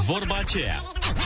Vorba aceea.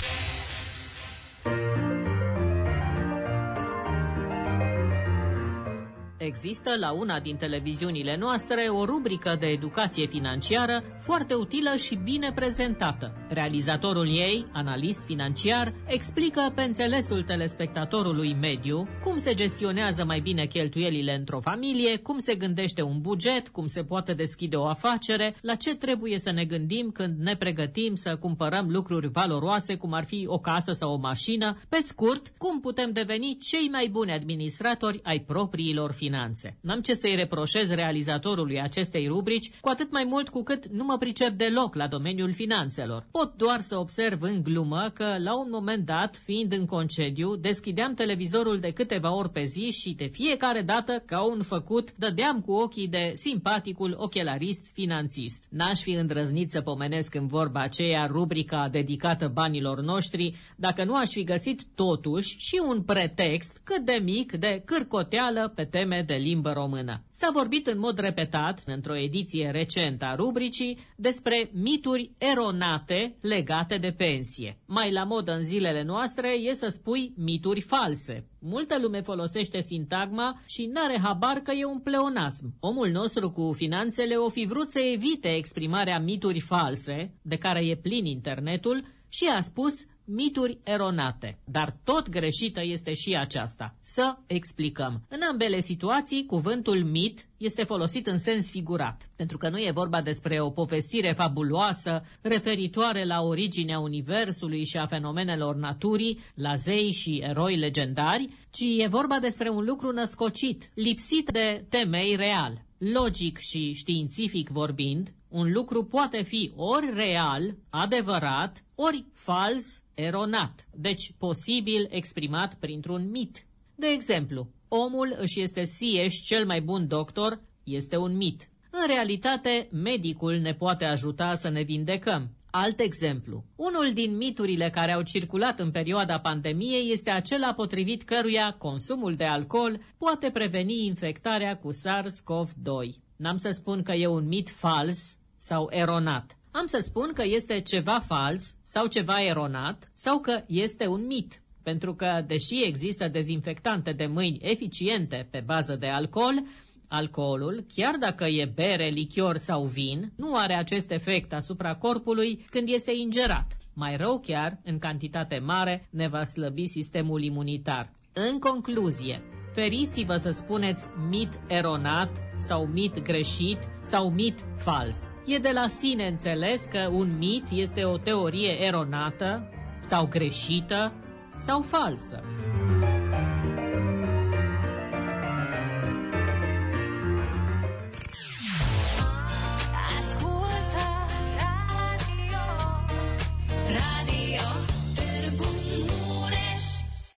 Există la una din televiziunile noastre o rubrică de educație financiară foarte utilă și bine prezentată. Realizatorul ei, analist financiar, explică pe înțelesul telespectatorului mediu cum se gestionează mai bine cheltuielile într-o familie, cum se gândește un buget, cum se poate deschide o afacere, la ce trebuie să ne gândim când ne pregătim să cumpărăm lucruri valoroase, cum ar fi o casă sau o mașină, pe scurt, cum putem deveni cei mai buni administratori ai propriilor finanțe. N-am ce să-i reproșez realizatorului acestei rubrici, cu atât mai mult cu cât nu mă pricep deloc la domeniul finanțelor. Pot doar să observ în glumă că, la un moment dat, fiind în concediu, deschideam televizorul de câteva ori pe zi și de fiecare dată, ca un făcut, dădeam cu ochii de simpaticul ochelarist finanțist. N-aș fi îndrăznit să pomenesc în vorba aceea rubrica dedicată banilor noștri, dacă nu aș fi găsit totuși și un pretext cât de mic de cârcoteală pe teme de limbă română. S-a vorbit în mod repetat, într-o ediție recentă a rubricii, despre mituri eronate legate de pensie. Mai la modă în zilele noastre e să spui mituri false. Multă lume folosește sintagma și n-are habar că e un pleonasm. Omul nostru cu finanțele o fi vrut să evite exprimarea mituri false, de care e plin internetul, și a spus mituri eronate. Dar tot greșită este și aceasta. Să explicăm. În ambele situații, cuvântul mit este folosit în sens figurat, pentru că nu e vorba despre o povestire fabuloasă referitoare la originea universului și a fenomenelor naturii, la zei și eroi legendari, ci e vorba despre un lucru născocit, lipsit de temei real. Logic și științific vorbind, un lucru poate fi ori real, adevărat, ori fals, eronat, deci posibil exprimat printr-un mit. De exemplu, omul își este sieși cel mai bun doctor, este un mit. În realitate, medicul ne poate ajuta să ne vindecăm. Alt exemplu. Unul din miturile care au circulat în perioada pandemiei este acela potrivit căruia consumul de alcool poate preveni infectarea cu SARS-CoV-2. N-am să spun că e un mit fals sau eronat. Am să spun că este ceva fals sau ceva eronat sau că este un mit. Pentru că, deși există dezinfectante de mâini eficiente pe bază de alcool, alcoolul, chiar dacă e bere, lichior sau vin, nu are acest efect asupra corpului când este ingerat. Mai rău chiar, în cantitate mare, ne va slăbi sistemul imunitar. În concluzie, feriți-vă să spuneți mit eronat sau mit greșit sau mit fals. E de la sine înțeles că un mit este o teorie eronată sau greșită sau falsă.